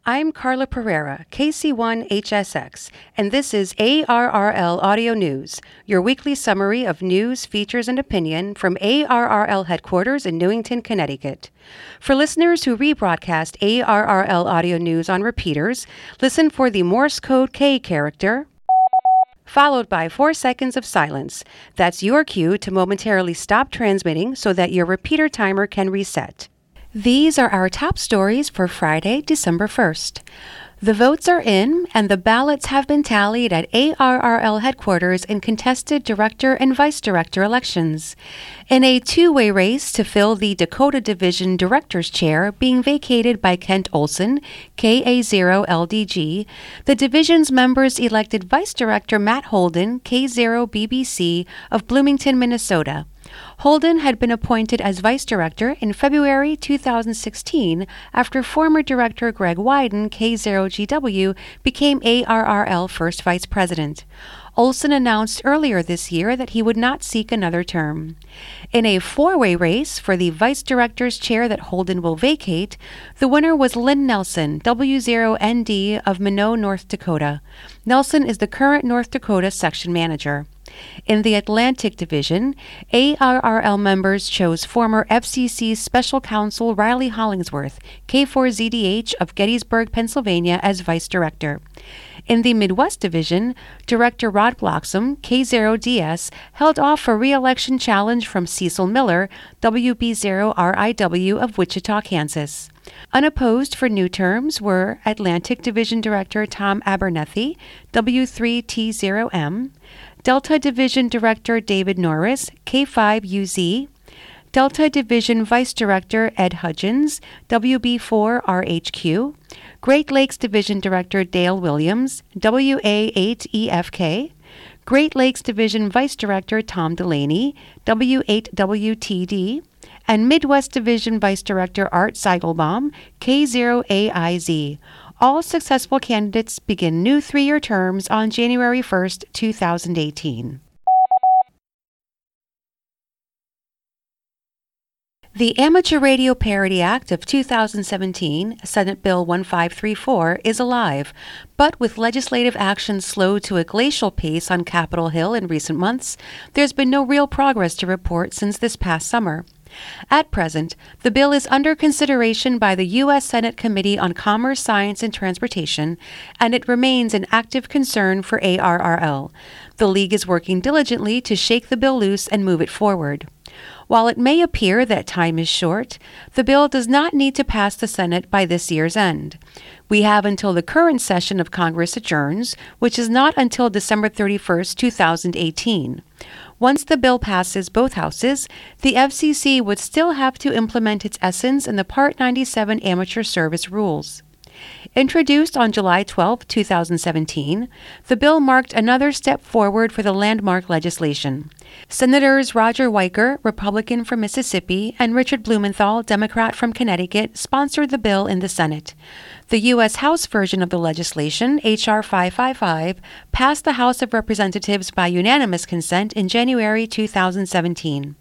I'm Carla Pereira, KC1HSX, and this is ARRL Audio News, your weekly summary of news, features, and opinion from ARRL headquarters in Newington, Connecticut. For listeners who rebroadcast ARRL Audio News on repeaters, listen for the Morse code K character, followed by 4 seconds of silence. That's your cue to momentarily stop transmitting so that your repeater timer can reset. These are our top stories for Friday, December 1st. The votes are in, and the ballots have been tallied at ARRL headquarters in contested director and vice director elections. In a two-way race to fill the Dakota Division Director's Chair being vacated by Kent Olson, KA0LDG, the division's members elected Vice Director Matt Holden, K0BBC of Bloomington, Minnesota. Holden had been appointed as vice director in February 2016 after former director Greg Wyden, K0GW, became ARRL first vice president. Olson announced earlier this year that he would not seek another term. In a four-way race for the vice director's chair that Holden will vacate, the winner was Lynn Nelson, W0ND of Minot, North Dakota. Nelson is the current North Dakota section manager. In the Atlantic Division, ARRL members chose former FCC Special Counsel Riley Hollingsworth, K4ZDH of Gettysburg, Pennsylvania, as Vice Director. In the Midwest Division, Director Rod Bloxam, K0DS, held off a re-election challenge from Cecil Miller, WB0RIW of Wichita, Kansas. Unopposed for new terms were Atlantic Division Director Tom Abernethy, W3T0M, Delta Division Director David Norris, K5UZ, Delta Division Vice Director Ed Hudgens, WB4RHQ, Great Lakes Division Director Dale Williams, WA8EFK, Great Lakes Division Vice Director Tom Delaney, W8WTD, and Midwest Division Vice Director Art Seigelbaum, K0AIZ. All successful candidates begin new 3-year terms on January 1st, 2018. The Amateur Radio Parity Act of 2017, Senate Bill 1534, is alive, but with legislative action slowed to a glacial pace on Capitol Hill in recent months, there's been no real progress to report since this past summer. At present, the bill is under consideration by the U.S. Senate Committee on Commerce, Science, and Transportation, and it remains an active concern for ARRL. The League is working diligently to shake the bill loose and move it forward. While it may appear that time is short, the bill does not need to pass the Senate by this year's end. We have until the current session of Congress adjourns, which is not until December 31st, 2018. Once the bill passes both houses, the FCC would still have to implement its essence in the Part 97 amateur service rules. Introduced on July 12, 2017, the bill marked another step forward for the landmark legislation. Senators Roger Wiker, Republican from Mississippi, and Richard Blumenthal, Democrat from Connecticut, sponsored the bill in the Senate. The U.S. House version of the legislation, H.R. 555, passed the House of Representatives by unanimous consent in January 2017.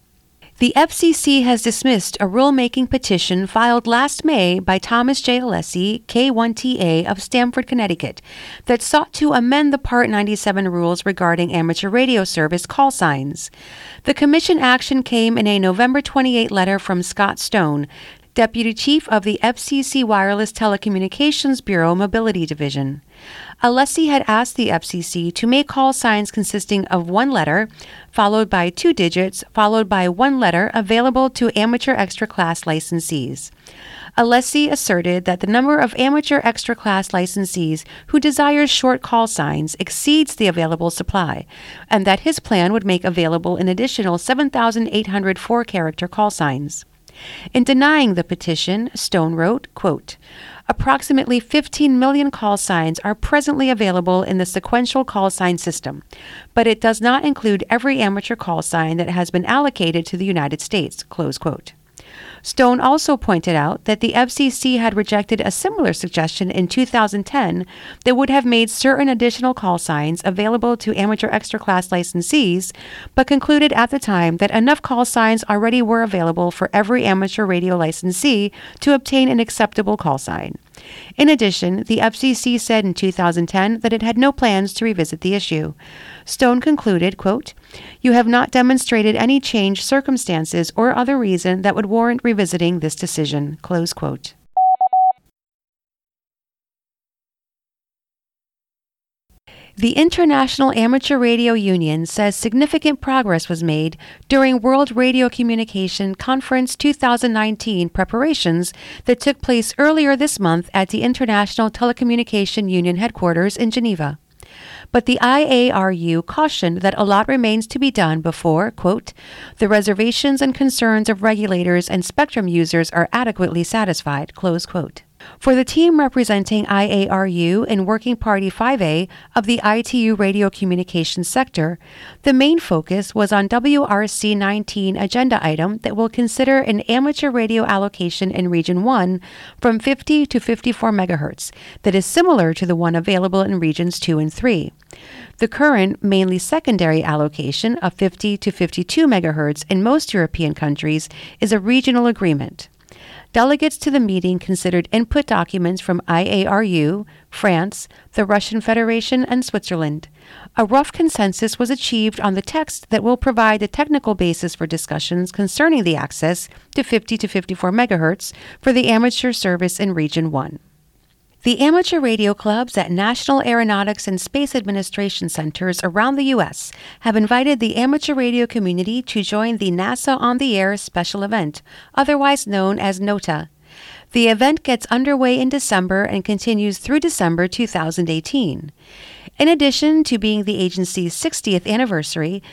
The FCC has dismissed a rulemaking petition filed last May by Thomas J. Alessi, K1TA of Stamford, Connecticut, that sought to amend the Part 97 rules regarding amateur radio service call signs. The commission action came in a November 28 letter from Scott Stone, Deputy Chief of the FCC Wireless Telecommunications Bureau Mobility Division. Alessi had asked the FCC to make call signs consisting of one letter, followed by 2 digits, followed by one letter available to amateur extra class licensees. Alessi asserted that the number of amateur extra class licensees who desires short call signs exceeds the available supply, and that his plan would make available an additional 7,800 4-character call signs. In denying the petition, Stone wrote, quote, "Approximately 15 million call signs are presently available in the sequential call sign system, but it does not include every amateur call sign that has been allocated to the United States," close quote. Stone also pointed out that the FCC had rejected a similar suggestion in 2010 that would have made certain additional call signs available to amateur extra class licensees, but concluded at the time that enough call signs already were available for every amateur radio licensee to obtain an acceptable call sign. In addition, the FCC said in 2010 that it had no plans to revisit the issue. Stone concluded, quote, "You have not demonstrated any changed circumstances or other reason that would warrant revisiting this decision," close quote. The International Amateur Radio Union says significant progress was made during World Radio Communication Conference 2019 preparations that took place earlier this month at the International Telecommunication Union headquarters in Geneva. But the IARU cautioned that a lot remains to be done before, quote, "the reservations and concerns of regulators and spectrum users are adequately satisfied," close quote. For the team representing IARU in Working Party 5A of the ITU radio communications sector, the main focus was on WRC 19 agenda item that will consider an amateur radio allocation in Region 1 from 50 to 54 MHz that is similar to the one available in Regions 2 and 3. The current, mainly secondary allocation of 50 to 52 MHz in most European countries is a regional agreement. Delegates to the meeting considered input documents from IARU, France, the Russian Federation, and Switzerland. A rough consensus was achieved on the text that will provide the technical basis for discussions concerning the access to 50 to 54 MHz for the amateur service in Region 1. The amateur radio clubs at National Aeronautics and Space Administration centers around the U.S. have invited the amateur radio community to join the NASA On the Air special event, otherwise known as NOTA. The event gets underway in December and continues through December 2018. In addition to being the agency's 60th anniversary,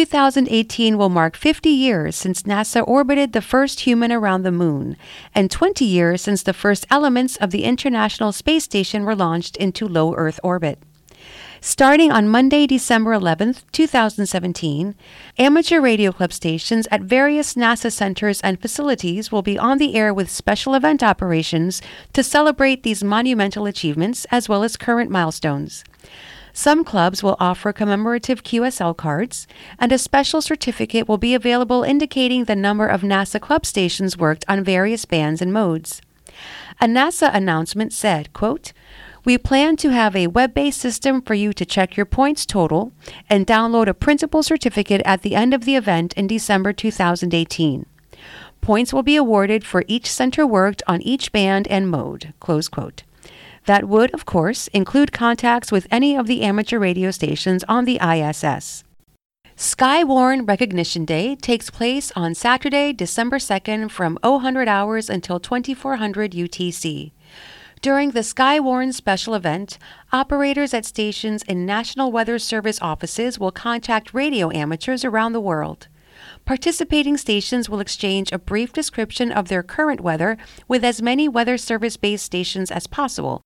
2018 will mark 50 years since NASA orbited the first human around the moon, and 20 years since the first elements of the International Space Station were launched into low Earth orbit. Starting on Monday, December 11, 2017, amateur radio club stations at various NASA centers and facilities will be on the air with special event operations to celebrate these monumental achievements as well as current milestones. Some clubs will offer commemorative QSL cards, and a special certificate will be available indicating the number of NASA club stations worked on various bands and modes. A NASA announcement said, quote, "We plan to have a web-based system for you to check your points total and download a printable certificate at the end of the event in December 2018. Points will be awarded for each center worked on each band and mode," close quote. That would, of course, include contacts with any of the amateur radio stations on the ISS. Skywarn Recognition Day takes place on Saturday, December 2nd from 0000 hours until 2400 UTC. During the Skywarn special event, operators at stations in National Weather Service offices will contact radio amateurs around the world. Participating stations will exchange a brief description of their current weather with as many Weather Service-based stations as possible.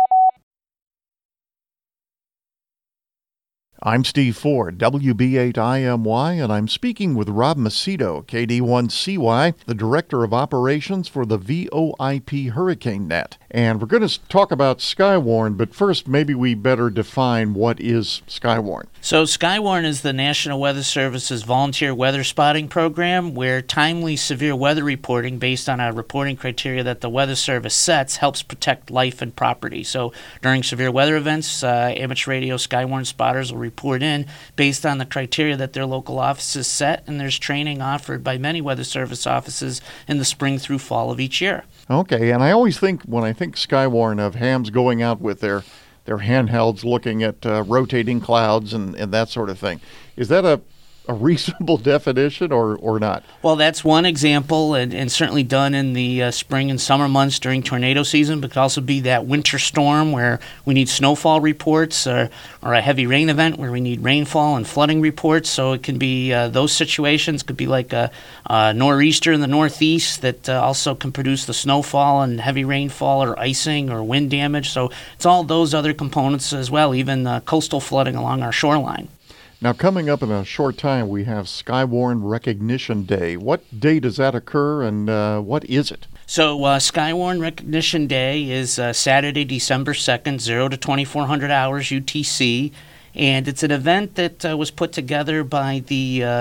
I'm Steve Ford, WB8IMY, and I'm speaking with Rob Macedo, KD1CY, the Director of Operations for the VOIP Hurricane Net. And we're going to talk about Skywarn, but first maybe we better define what is Skywarn. So Skywarn is the National Weather Service's volunteer weather spotting program where timely severe weather reporting based on a reporting criteria that the Weather Service sets helps protect life and property. So during severe weather events, amateur radio Skywarn spotters will report in based on the criteria that their local offices set, and there's training offered by many Weather Service offices in the spring through fall of each year. Okay, and I always think, when I think Skywarn, of hams going out with their handhelds looking at rotating clouds and that sort of thing. Is that a reasonable definition or not? Well, that's one example, and certainly done in the spring and summer months during tornado season, but it could also be that winter storm where we need snowfall reports, or a heavy rain event where we need rainfall and flooding reports. So it can be those situations. Could be like a nor'easter in the northeast that also can produce the snowfall and heavy rainfall or icing or wind damage. So it's all those other components as well, even coastal flooding along our shoreline. Now, coming up in a short time, we have Skywarn Recognition Day. What day does that occur, and what is it? So Skywarn Recognition Day is Saturday, December 2nd, 0 to 2400 hours UTC, and it's an event that was put together by the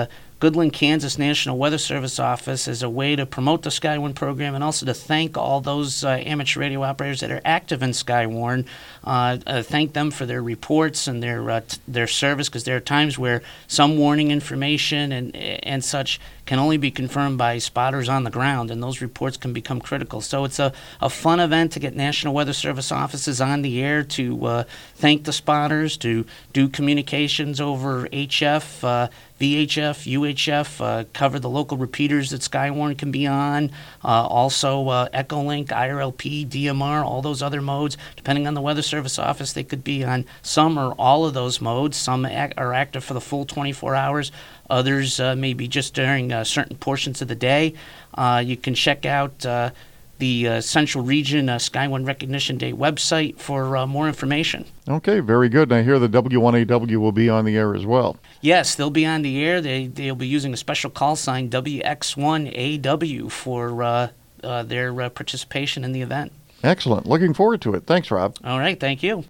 Goodland, Kansas National Weather Service office as a way to promote the Skywarn program and also to thank all those amateur radio operators that are active in Skywarn. Thank them for their reports and their service, because there are times where some warning information and such can only be confirmed by spotters on the ground, and those reports can become critical. So it's a fun event to get National Weather Service offices on the air to thank the spotters, to do communications over HF, VHF, UHF, cover the local repeaters that Skywarn can be on, also Echolink, IRLP, DMR, all those other modes. Depending on the Weather Service office, they could be on some or all of those modes. Some are active for the full 24 hours. Others maybe just during certain portions of the day. You can check out the Central Region Skywarn Recognition Day website for more information. Okay, very good. And I hear the W1AW will be on the air as well. Yes, they'll be on the air. They'll be using a special call sign, WX1AW, for their participation in the event. Excellent. Looking forward to it. Thanks, Rob. All right, thank you.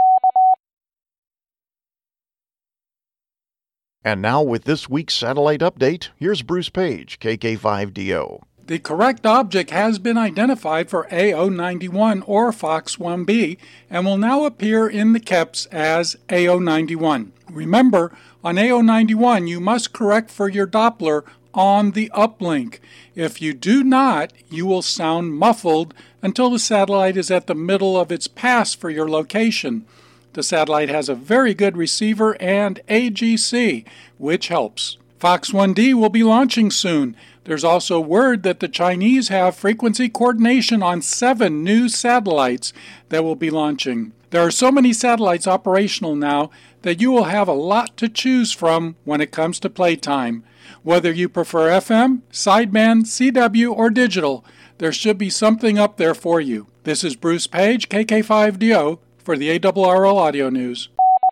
And now with this week's satellite update, here's Bruce Page, KK5DO. The correct object has been identified for AO91 or Fox 1B and will now appear in the KEPS as AO91. Remember, on AO91 you must correct for your Doppler on the uplink. If you do not, you will sound muffled until the satellite is at the middle of its pass for your location. The satellite has a very good receiver and AGC, which helps. Fox 1D will be launching soon. There's also word that the Chinese have frequency coordination on 7 new satellites that will be launching. There are so many satellites operational now that you will have a lot to choose from when it comes to playtime. Whether you prefer FM, sideband, CW, or digital, there should be something up there for you. This is Bruce Page, KK5DO, for the ARRL Audio News.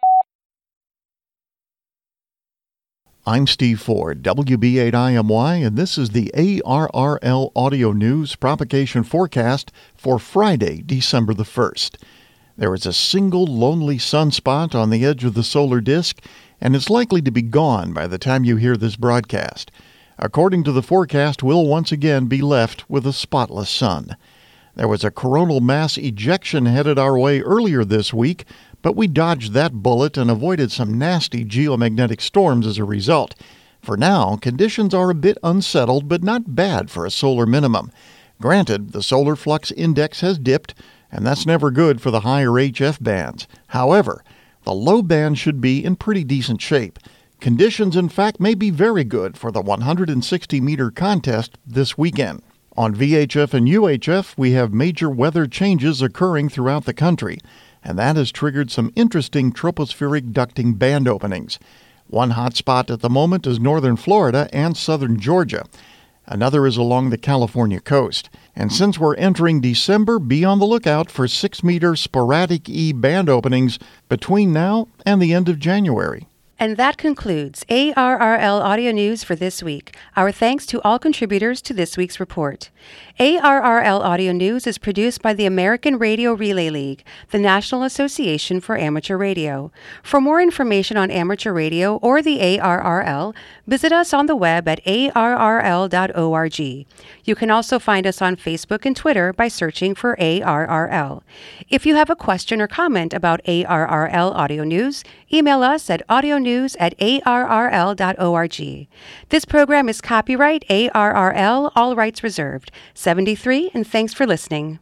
I'm Steve Ford, WB8IMY, and this is the ARRL Audio News propagation forecast for Friday, December the 1st. There is a single lonely sunspot on the edge of the solar disk, and it's likely to be gone by the time you hear this broadcast. According to the forecast, we'll once again be left with a spotless sun. There was a coronal mass ejection headed our way earlier this week, but we dodged that bullet and avoided some nasty geomagnetic storms as a result. For now, conditions are a bit unsettled, but not bad for a solar minimum. Granted, the solar flux index has dipped, and that's never good for the higher HF bands. However, the low band should be in pretty decent shape. Conditions, in fact, may be very good for the 160-meter contest this weekend. On VHF and UHF, we have major weather changes occurring throughout the country, and that has triggered some interesting tropospheric ducting band openings. One hot spot at the moment is northern Florida and southern Georgia. Another is along the California coast. And since we're entering December, be on the lookout for 6-meter sporadic E band openings between now and the end of January. And that concludes ARRL Audio News for this week. Our thanks to all contributors to this week's report. ARRL Audio News is produced by the American Radio Relay League, the National Association for Amateur Radio. For more information on amateur radio or the ARRL, visit us on the web at arrl.org. You can also find us on Facebook and Twitter by searching for ARRL. If you have a question or comment about ARRL Audio News, email us at audionews@arrl.org. This program is copyright ARRL, all rights reserved. 73, and thanks for listening.